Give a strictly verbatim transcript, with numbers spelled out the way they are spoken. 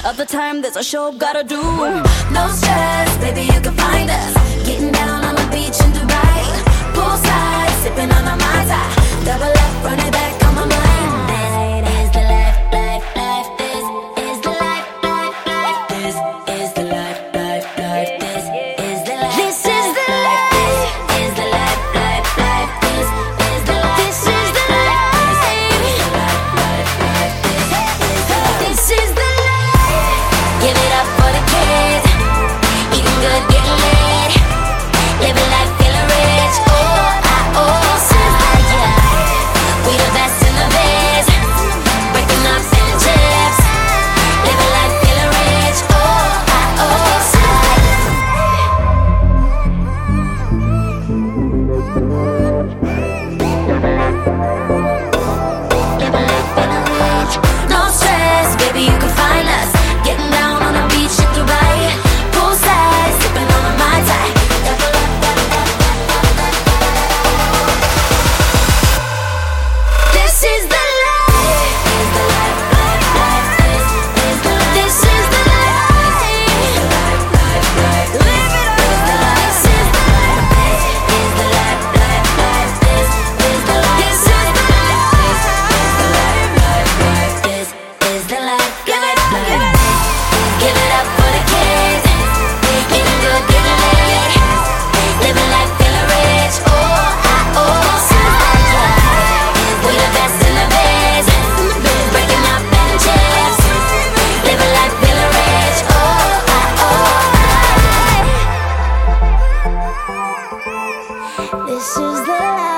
of the time there's a show gotta do. No stress, baby, you can find us getting down on the beach in Dubai, poolside, sipping on a Mai Tai, double up, run it back on my mind. This is the life, life, life. This is the life, life, life. This is the life, life, life. This is the life. This is the life. This is the life, life, life. This is the life. This is the life. This is the life. Give it up for the kids, eating good, getting lit, living life feeling rich. Oh, I, oh, I, yeah. We the best in the biz, breaking up in the chips, living life feeling rich. Oh, I, oh, living life feeling rich. No stress, baby, you can find us getting down on the beach in Dubai, poolside, sipping on a Mai Tai. This is the life. This is the life, life, life. This is the life. Live it up. This is the life. This is the life, life, life. This is the life. This is the life. This is the life. Give it up, give it up. Give it up for the kids, eating good, getting lit, living life feeling rich. Oh, I, oh, I, yeah. We the best in the biz, breaking up in the chips, living life feeling rich. Oh, I, oh, I. This is the life.